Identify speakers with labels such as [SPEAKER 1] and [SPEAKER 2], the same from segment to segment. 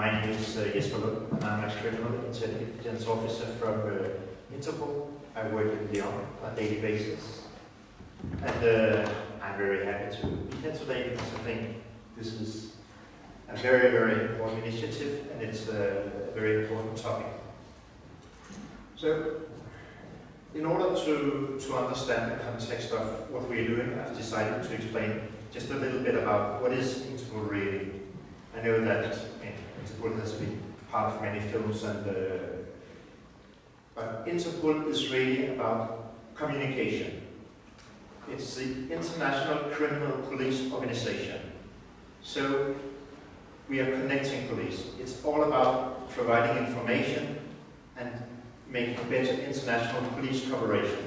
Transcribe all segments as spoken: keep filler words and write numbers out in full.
[SPEAKER 1] My name is uh, Jesper Lund, and I'm a criminal intelligence officer from uh, Interpol. I work in Lyon on a daily basis. And uh, I'm very happy to be here today because I think this is a very, very important initiative and it's a very important topic. So, in order to, to understand the context of what we're doing, I've decided to explain just a little bit about what is Interpol really. I know that Interpol has been part of many films, and uh, but Interpol is really about communication. It's the International Criminal Police Organization. So we are connecting police. It's all about providing information and making better international police cooperation.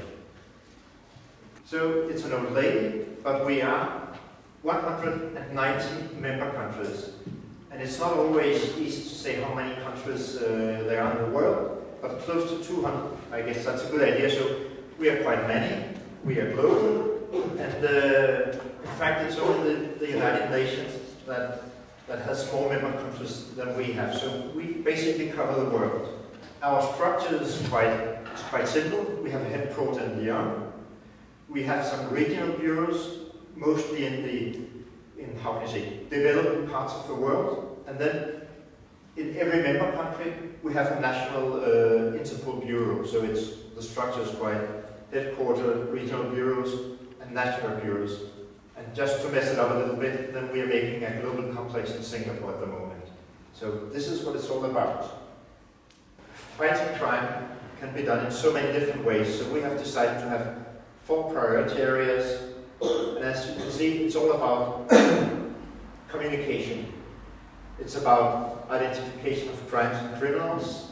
[SPEAKER 1] So it's an old lady, but we are one hundred ninety member countries. And it's not always easy to say how many countries uh, there are in the world, but close to two hundred. I guess that's a good idea. So we are quite many. We are global. And uh, in fact, it's only the, the United Nations that, that has more member countries than we have. So we basically cover the world. Our structure is quite, it's quite simple. We have a headquarters in Lyon. We have some regional bureaus, mostly in the in how can you say, developing parts of the world, and then in every member country we have a national uh, Interpol bureau. So it's the structure is quite headquarter, regional bureaus, and national bureaus. And just to mess it up a little bit, then we are making a global complex in Singapore at the moment. So this is what it's all about. Fighting crime can be done in so many different ways. So we have decided to have four priority areas. And as you can see, it's all about communication. It's about identification of crimes and criminals,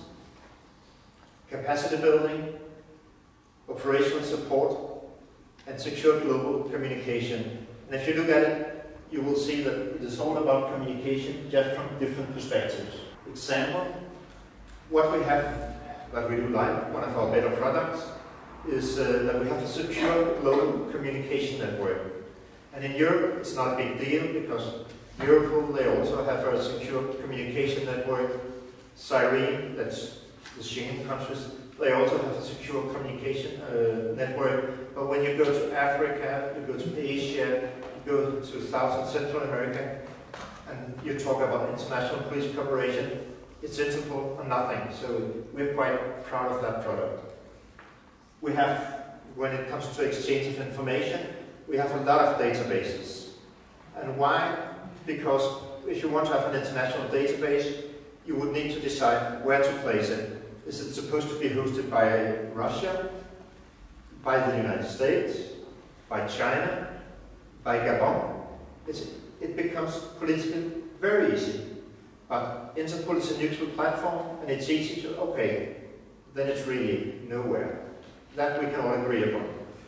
[SPEAKER 1] capacity building, operational support, and secure global communication. And if you look at it, you will see that it is all about communication, just from different perspectives. Example, what we have, that we do like, one of our better products, is uh, that we have a secure global communication network. And in Europe, it's not a big deal because Europol, they also have a secure communication network. Cyrene, that's the Schengen countries, they also have a secure communication uh, network. But when you go to Africa, you go to Asia, you go to South and Central America, and you talk about international police cooperation, it's Interpol or nothing. So we're quite proud of that product. We have, when it comes to exchange of information, we have a lot of databases. And why? Because if you want to have an international database, you would need to decide where to place it. Is it supposed to be hosted by Russia, by the United States, by China, by Gabon? It's, it becomes politically very easy. But Interpol is a neutral platform, and it's easy to, okay, then it's really nowhere. That we can all agree upon.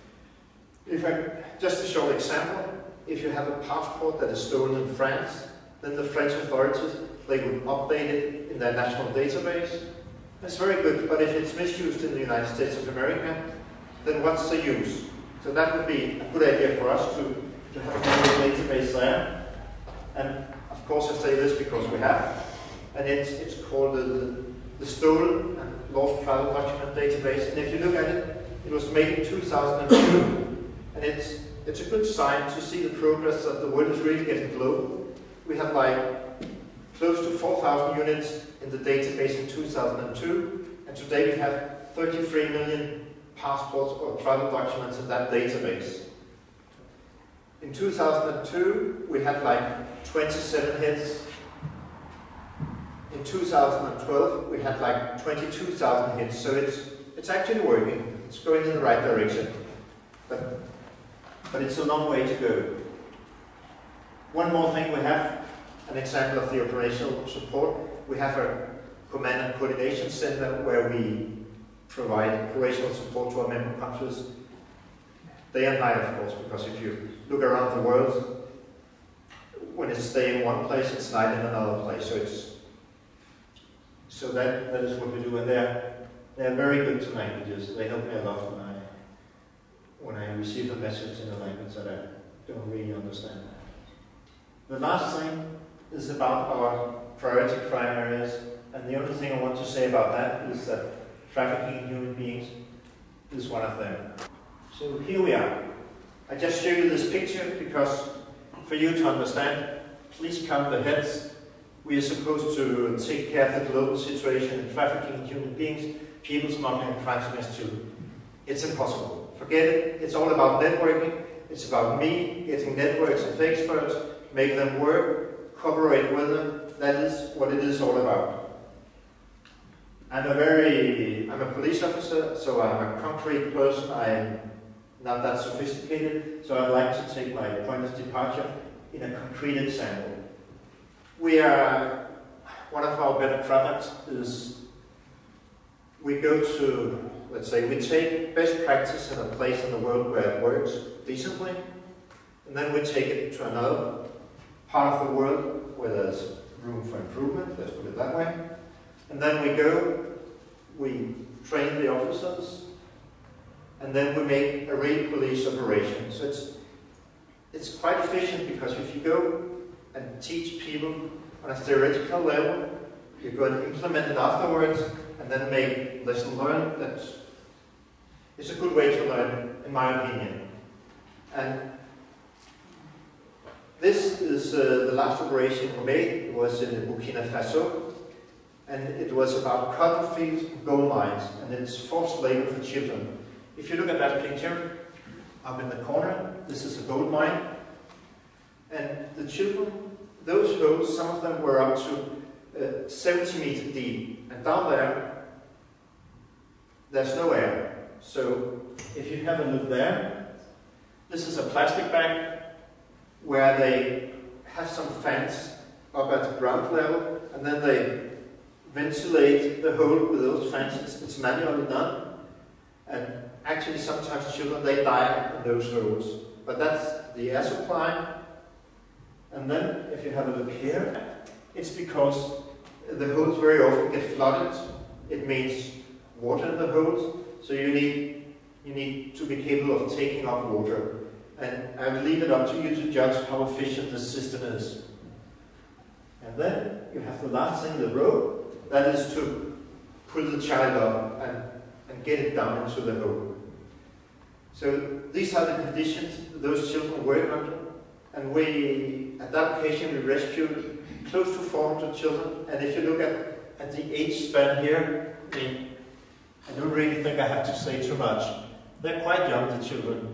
[SPEAKER 1] If I, just a short example, if you have a passport that is stolen in France, then the French authorities, they would update it in their national database. That's very good, but if it's misused in the United States of America, then what's the use? So that would be a good idea for us to, to have a global database there. And of course I say this because we have, and it's, it's called the, the Stolen and Lost Travel Document Database. And if you look at it, it was made in two thousand two, and it's, it's a good sign to see the progress that the world is really getting global. We have like close to four thousand units in the database in two thousand two, and today we have thirty-three million passports or travel documents in that database. In two thousand two, we had like twenty-seven hits. In two thousand twelve, we had like twenty-two thousand hits, so it's, it's actually working. It's going in the right direction. But, but it's a long way to go. One more thing, we have an example of the operational support. We have a command and coordination center where we provide operational support to our member countries day and night, of course, because if you look around the world, when it's day in one place, it's night in another place. So it's so that that is what we do, and they're they're very good to languages. They help me a lot when I when I receive a message in a language that I don't really understand. The last thing is about our priority crime areas, and the only thing I want to say about that is that trafficking in human beings is one of them. So here we are. I just show you this picture because for you to understand, please count the heads. We are supposed to take care of the global situation in trafficking in human beings, people smuggling, and crimes against children. It's impossible. Forget it. It's all about networking. It's about me getting networks of experts, make them work, cooperate with them. That is what it is all about. I'm a very, I'm a police officer, so I'm a concrete person. I'm not that sophisticated, so I'd like to take my point of departure in a concrete example. We are, one of our better products is we go to, let's say, we take best practice in a place in the world where it works decently, and then we take it to another part of the world where there's room for improvement, let's put it that way. And then we go, we train the officers, and then we make a real police operation. So it's, it's quite efficient because if you go and teach people on a theoretical level, you're going to implement it afterwards, and then make lesson learned. That's it's a good way to learn, in my opinion. And this is uh, the last operation we made. It was in Burkina Faso, and it was about cotton fields and gold mines, and it's forced labor for children. If you look at that picture up in the corner, this is a gold mine, and the children, those holes, some of them were up to uh, seventy meters deep, and down there, there's no air. So if you have a look there, this is a plastic bag where they have some fans up at the ground level, and then they ventilate the hole with those fans. It's, it's manually done, and actually sometimes children, they die in those holes. But that's the air supply. And then, if you have a look here, it's because the holes very often get flooded. It means water in the holes, so you need, you need to be capable of taking off water. And I will leave it up to you to judge how efficient this system is. And then you have the last thing, the rope, that is to pull the child up and, and get it down into the hole. So these are the conditions those children work under. And we, at that occasion, we rescued close to four hundred children. And if you look at, at the age span here, I mean, I don't really think I have to say too much. They're quite young, the children.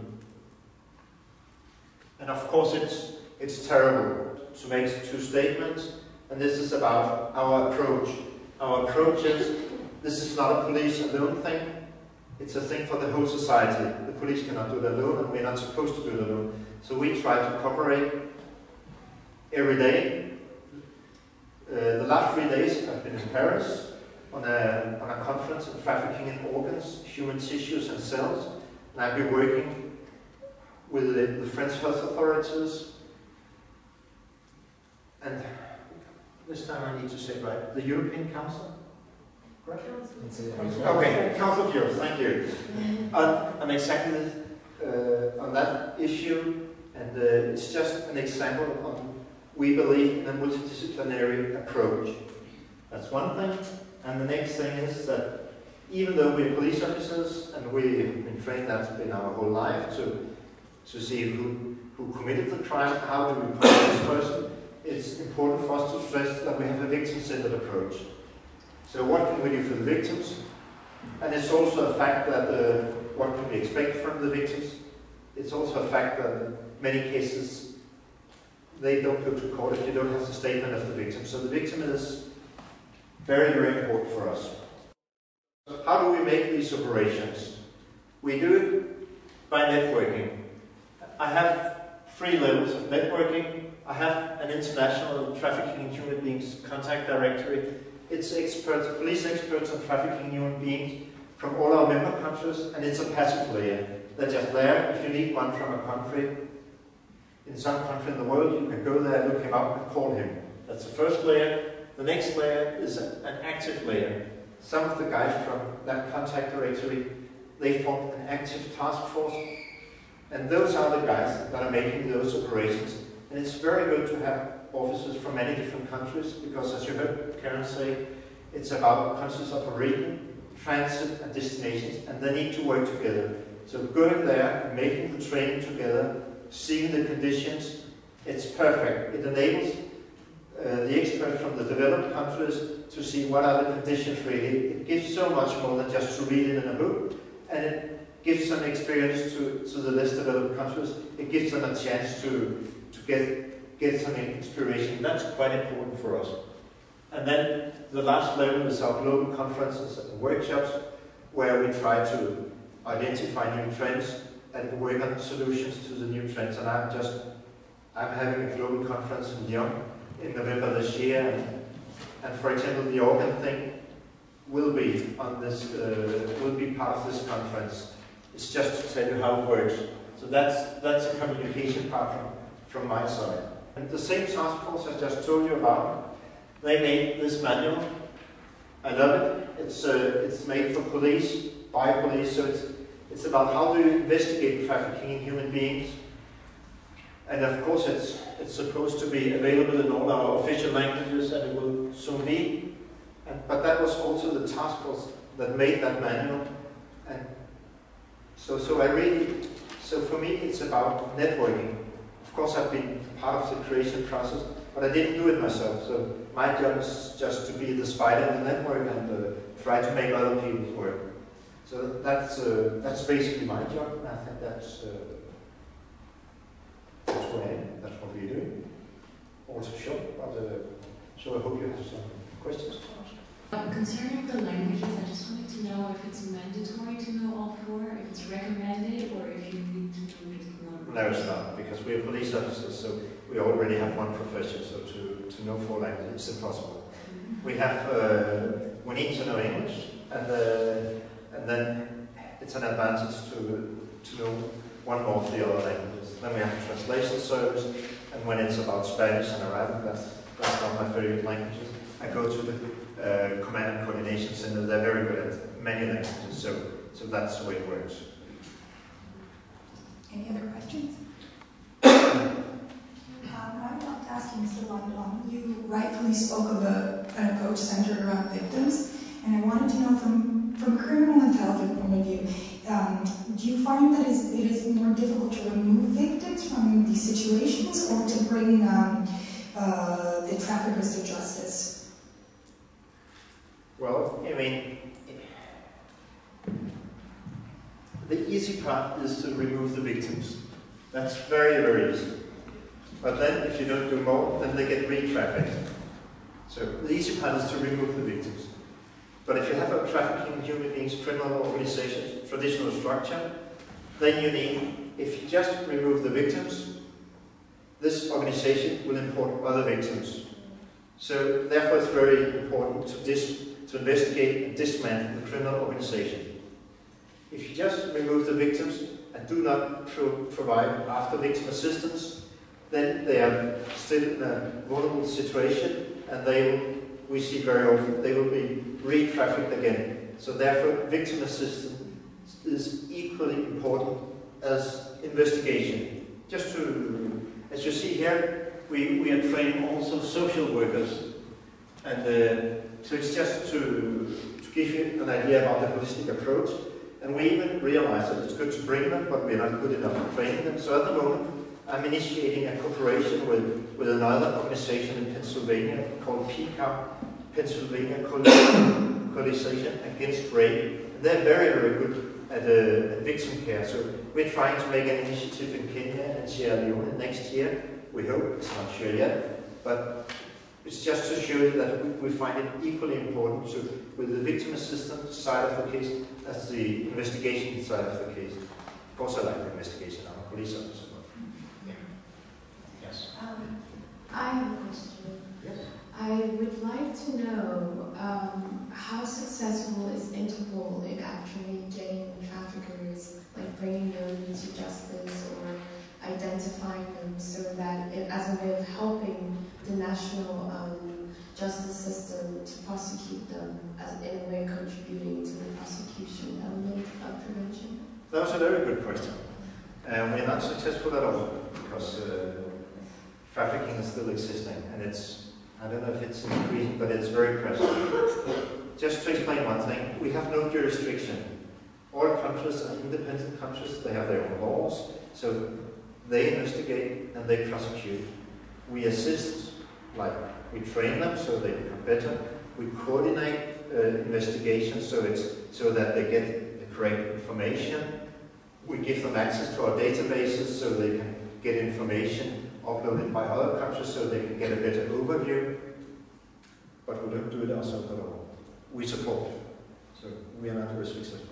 [SPEAKER 1] And of course, it's, it's terrible to make two statements. And this is about our approach. Our approach is, this is not a police alone thing. It's a thing for the whole society. The police cannot do it alone, and we're not supposed to do it alone. So we try to cooperate every day. Uh, the last three days I've been in Paris on a, on a conference on trafficking in organs, human tissues and cells. And I've been working with the, the French health authorities. And this time I need to say it right, the European Council? Okay, Council of Europe, thank you. on, on exactly uh, on that issue, and uh, it's just an example on we believe in a multidisciplinary approach. That's one thing, and the next thing is that even though we're police officers and we've been trained, that's been our whole life to to see who who committed the crime, how do we punish this person. It's important for us to stress that we have a victim-centered approach. So what can we do for the victims? And it's also a fact that uh, what can we expect from the victims? It's also a fact that in many cases they don't go to court if you don't have the statement of the victim. So the victim is very, very important for us. So how do we make these operations? We do it by networking. I have three levels of networking. I have an international trafficking in human beings contact directory. It's experts, police experts on trafficking in human beings from all our member countries, and it's a passive layer. They're just there. If you need one from a country, in some country in the world, you can go there, look him up, and call him. That's the first layer. The next layer is an active layer. Some of the guys from that contact directory, they formed an active task force, and those are the guys that are making those operations. And it's very good to have officers from many different countries, because as you heard Karen say, it's about countries operating, transit and destinations, and they need to work together. So going there, making the training together, seeing the conditions, it's perfect. It enables uh, the experts from the developed countries to see what are the conditions really. It gives so much more than just to read it in a book, and it gives some experience to, to the less developed countries. It gives them a chance to, to get, get some inspiration. That's quite important for us. And then the last level is our global conferences and workshops, where we try to identify new trends and work on solutions to the new trends. And I'm just, I'm having a global conference in Lyon in November this year, and, and for example, the organ thing will be on this, uh, will be part of this conference. It's just to tell you how it works. So that's that's a communication part from, from my side. And the same task force I just told you about, they made this manual. I love it. It's uh, it's made for police, by police, so it's it's about how to investigate trafficking in human beings. And of course, it's it's supposed to be available in all our official languages, and it will soon be. And, but that was also the task force that made that manual. And so so I really so for me it's about networking. Of course, I've been part of the creation process, but I didn't do it myself. So my job is just to be the spider in the network and uh, try to make other people's work. So that's uh, that's basically my job, and I think that's uh, that's what I am. That's what we're doing. Also short, but uh, so I hope you have some questions to ask.
[SPEAKER 2] Um, concerning the languages, I just wanted to know if it's mandatory to know all four, if it's recommended, or if you need to do just one.
[SPEAKER 1] No, it's not, because we're police officers, so we already have one profession, so to, to know four languages, it's impossible. Mm-hmm. We have, uh, we need to know English, and uh, and then it's an advantage to, to know one more of the other languages. Then we have a translation service, and when it's about Spanish and Arabic, that's, that's not my favorite languages. I go to the uh, Command and Coordination Center. They're very good at many languages, so, so that's the way it works.
[SPEAKER 3] Any other questions? um, I would like to ask you, Mister Landelon, you rightfully spoke of a, an approach centered around victims, and I wanted to know from, from a criminal intelligence point of view, um, do you find that is, it is more difficult to remove victims from these situations, or to bring um, uh, the traffickers to justice?
[SPEAKER 1] Well, I mean, the easy part is to remove the victims. That's very, very easy. But then, if you don't do more, then they get re-trafficked. So the easy part is to remove the victims. But if you have a trafficking human beings criminal organization, traditional structure, then you need, if you just remove the victims, this organization will import other victims. So therefore it's very important to, dis, to investigate and dismantle the criminal organization. If you just remove the victims and do not pro provide after-victim assistance, then they are still in a vulnerable situation, and they will, we see very often, they will be re-trafficked again. So therefore, victim assistance is equally important as investigation. Just to, as you see here, we, we are training also social workers, and uh, so it's just to, to give you an idea about the holistic approach. And we even realize that it's good to bring them, but we're not good enough at training them. So at the moment, I'm initiating a cooperation with, with another organization in Pennsylvania called P C A P, Pennsylvania Coalition Against Rape. And they're very, very good at, uh, at victim care. So we're trying to make an initiative in Kenya and Sierra Leone next year. We hope, it's not sure yet, but it's just to show you that we, we find it equally important to, with the victim assistance side of the case as the investigation side of the case. Of course I like the investigation, I'm a police officer. Yeah. Yes?
[SPEAKER 2] Um, I have a question.
[SPEAKER 1] Yes?
[SPEAKER 2] I would like to know um, how successful is Interpol in actually getting traffickers, like bringing them to justice or identifying them, so that it, as a way of helping the national um, justice system to prosecute them, as in a way contributing to the prosecution element of prevention?
[SPEAKER 1] That was a very good question. Um, we're not successful at all, because uh, trafficking is still existing, and it's, I don't know if it's increasing, but it's very present. Just to explain one thing, we have no jurisdiction. All countries are independent countries, they have their own laws, so they investigate and they prosecute. We assist, like we train them so they become better. We coordinate uh, investigations so, it's, so that they get the correct information. We give them access to our databases so they can get information uploaded by other countries so they can get a better overview. But we don't do it ourselves at all. We support. So we are not very successful.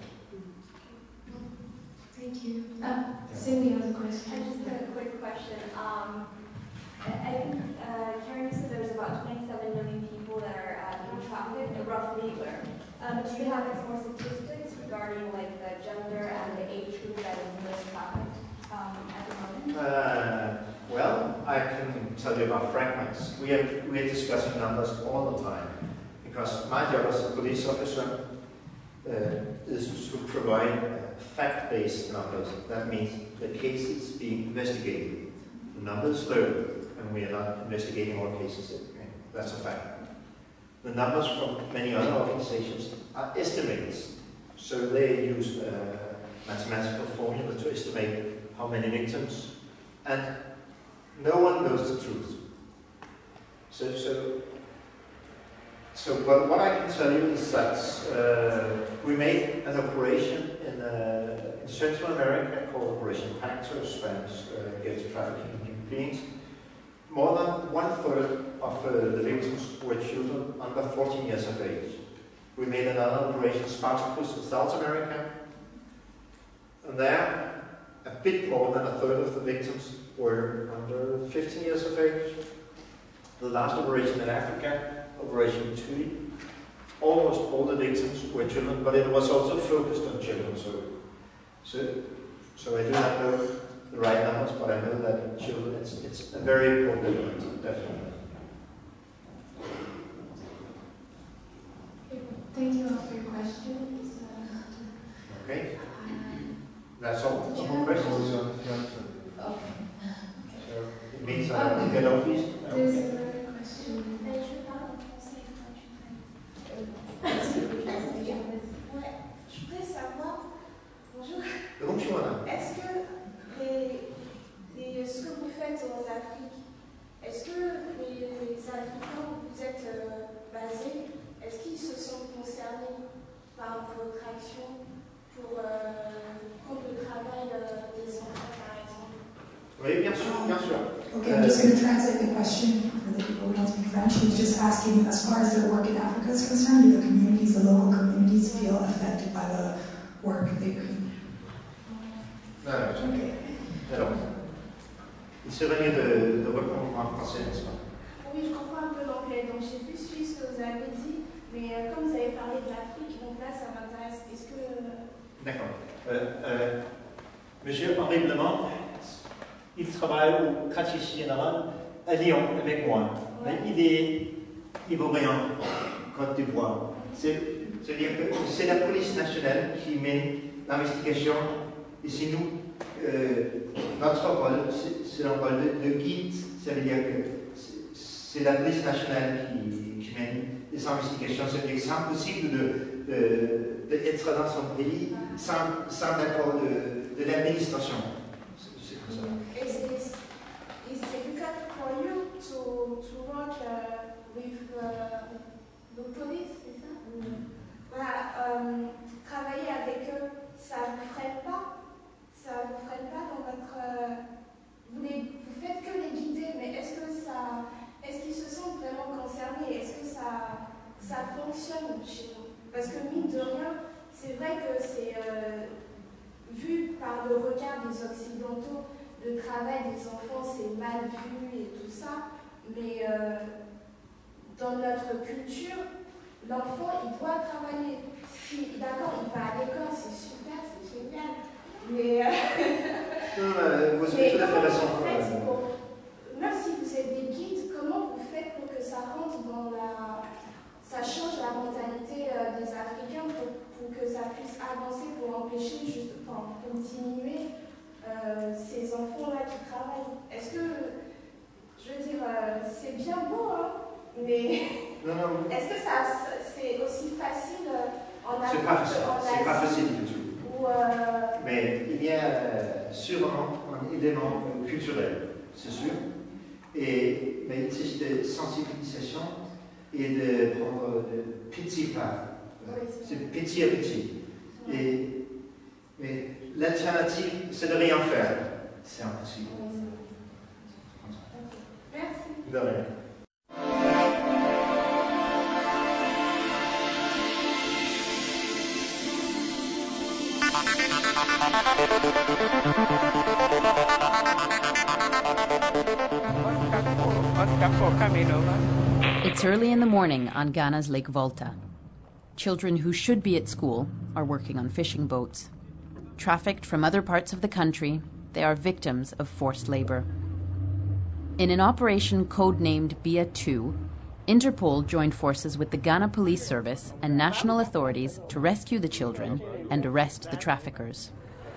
[SPEAKER 2] Thank you. Uh, Cindy has a question.
[SPEAKER 4] I just have a quick question. Um, I I think uh, Karen said there's about twenty-seven million people that are uh, being trafficked, roughly. Um, do you have any more statistics regarding like the gender and the age group that is most trafficked um, at the moment?
[SPEAKER 1] Uh, well, I can tell you about fragments. We are, we are discussing numbers all the time because my job as a police officer uh, is to provide uh, fact-based numbers. That means the cases being investigated. The numbers low, and we are not investigating all cases. Okay? That's a fact. The numbers from many other organizations are estimates. So they use uh, mathematical formula to estimate how many victims, and no one knows the truth. So, so, so what, what I can tell you is that uh, we made an operation in, uh, in Central America called Operation Pacto, Spanish uh, against trafficking in human beings. More than one third of uh, the victims were children under fourteen years of age. We made another operation, Spartacus, in South America, and there a bit more than a third of the victims were under fifteen years of age. The last operation in Africa, Operation Tui, almost all the victims were children, but it was also focused on children. So, so, so I do not know the right numbers, but I know that children, it's, it's a very important element, definitely.
[SPEAKER 2] Thank you all for your questions. Uh,
[SPEAKER 1] Okay,
[SPEAKER 2] um,
[SPEAKER 1] that's all. No
[SPEAKER 2] Yeah.
[SPEAKER 1] more questions?
[SPEAKER 2] okay.
[SPEAKER 1] So it means I have to get off these.
[SPEAKER 2] There's another question.
[SPEAKER 4] Ben, je parle en français quand tu
[SPEAKER 5] Ouais, je voudrais savoir, bonjour,
[SPEAKER 1] Bonjour, madame.
[SPEAKER 5] est-ce que les, les, ce que vous faites en Afrique, est-ce que les, les Africains où vous êtes euh, basés, est-ce qu'ils se sentent concernés par votre action pour euh, contre le travail euh, des enfants, par exemple?
[SPEAKER 1] Oui, bien sûr, bien sûr.
[SPEAKER 3] Okay, I'm just going to translate the question for the people who don't speak French. He's just asking, as far as their work in Africa is concerned, do the communities, the local communities, feel affected by the work they do?
[SPEAKER 1] Non, non,
[SPEAKER 3] Okay.
[SPEAKER 1] alors, il serait mieux de, de répondre en français, n'est-ce pas?
[SPEAKER 5] Oui, je comprends un peu l'anglais, donc j'ai plus suivi ce que vous avez dit, mais euh, comme vous avez parlé de l'Afrique, donc là ça m'intéresse. Est-ce que...
[SPEAKER 1] D'accord. Euh, euh, Monsieur Henri Blement, il travaille au quartier général à Lyon avec moi.
[SPEAKER 5] Ouais.
[SPEAKER 1] Il est ivoirien, Côte d'Ivoire. C'est-à-dire que c'est la police nationale qui mène l'investigation. Et c'est nous, euh, notre rôle, c'est un rôle de, de guide. Ça veut dire que c'est la police nationale qui, qui mène les investigations. C'est-à-dire que c'est impossible d'être de, de dans son pays sans, sans l'accord de, de l'administration. C'est comme ça.
[SPEAKER 5] Is it, is it difficult for you to, to work uh, with uh, the police, c'est ça? Mm. Voilà, euh, travailler avec eux, ça vous freine pas? Ça vous freine pas dans votre... Euh, vous, les, vous faites que les guider, mais est-ce que ça... Est-ce qu'ils se sentent vraiment concernés? Est-ce que ça, ça fonctionne chez vous? Parce que mine de rien, c'est vrai que c'est euh, vu par le regard des Occidentaux, le travail des enfants, c'est mal vu et tout ça, mais euh, dans notre culture, l'enfant, il doit travailler. Si, d'accord, il va à l'école, c'est super, c'est génial, mais... Euh,
[SPEAKER 1] Non, non, vous
[SPEAKER 5] mais
[SPEAKER 1] avez tout à fait
[SPEAKER 5] comment
[SPEAKER 1] raison.
[SPEAKER 5] vous faites pour... Même si vous êtes des guides, comment vous faites pour que ça rentre dans la... Ça change la mentalité euh, des Africains pour, pour que ça puisse avancer, pour empêcher, juste, enfin, pour diminuer euh, ces enfants-là qui travaillent. Est-ce que, je je veux dire, euh, c'est bien beau, hein, mais
[SPEAKER 1] Non, non.
[SPEAKER 5] est-ce que ça, c'est aussi facile en
[SPEAKER 1] C'est
[SPEAKER 5] Afrique
[SPEAKER 1] pas facile,
[SPEAKER 5] qu'en
[SPEAKER 1] c'est pas
[SPEAKER 5] Asie
[SPEAKER 1] facile du tout.
[SPEAKER 5] ou, euh,
[SPEAKER 1] Mais il y a euh, sûrement un élément culturel, c'est sûr. Et, mais il s'agit de sensibilisation et de prendre de petit pas.
[SPEAKER 5] Oui,
[SPEAKER 1] C'est petit à petit. Et, mais l'alternative, c'est de rien faire. C'est impossible.
[SPEAKER 5] Merci.
[SPEAKER 1] De rien.
[SPEAKER 6] It's early in the morning on Ghana's Lake Volta. Children who should be at school are working on fishing boats. Trafficked from other parts of the country, they are victims of forced labor. In an operation codenamed B I A two, Interpol joined forces with the Ghana Police Service and national authorities to rescue the children and arrest the traffickers.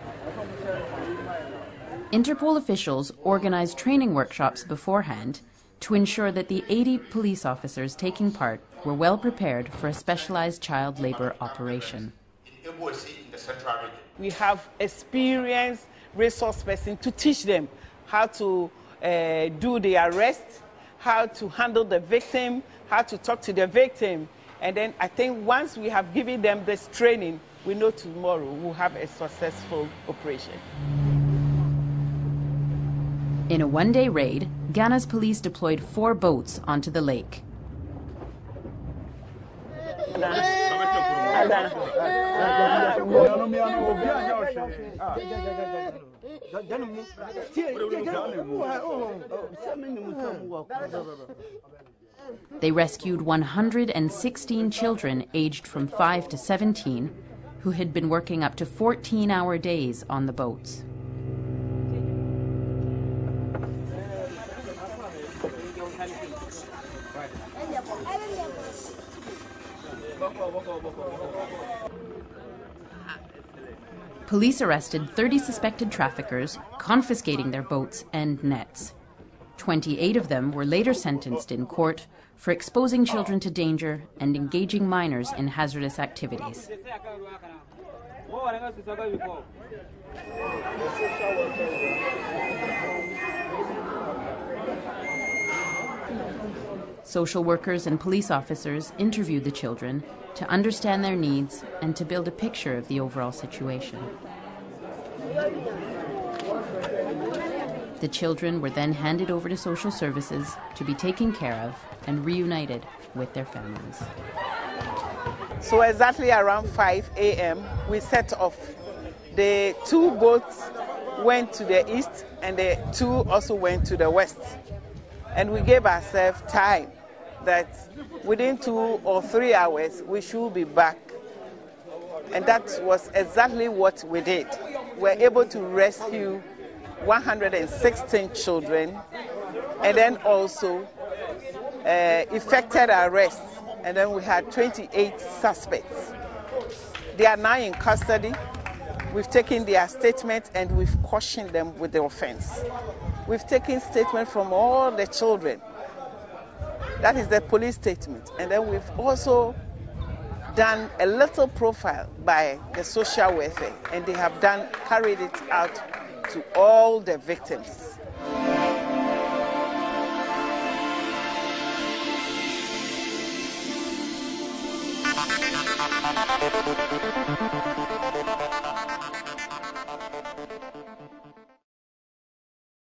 [SPEAKER 6] Interpol officials organized training workshops beforehand to ensure that the eighty police officers taking part were well prepared for a specialized child labor operation.
[SPEAKER 7] We have experienced resource persons to teach them how to uh, do the arrest, how to handle the victim, how to talk to the victim. And then I think once we have given them this training, we know tomorrow we'll have a successful operation.
[SPEAKER 6] In a one-day raid, Ghana's police deployed four boats onto the lake. They rescued one hundred sixteen children aged from five to seventeen who had been working up to fourteen-hour days on the boats. Police arrested thirty suspected traffickers, confiscating their boats and nets. twenty-eight of them were later sentenced in court for exposing children to danger and engaging minors in hazardous activities. Social workers and police officers interviewed the children to understand their needs and to build a picture of the overall situation. The children were then handed over to social services to be taken care of and reunited with their families.
[SPEAKER 7] So exactly around five a m we set off. The two boats went to the east and the two also went to the west. And we gave ourselves time that within two or three hours we should be back. And that was exactly what we did. We were able to rescue one hundred sixteen children and then also uh, effected arrests. And then we had twenty-eight suspects. They are now in custody. We've taken their statement and we've cautioned them with the offense. We've taken statement from all the children. That is the police statement. And then we've also done a little profile by the social welfare, and they have done carried it out to all the victims.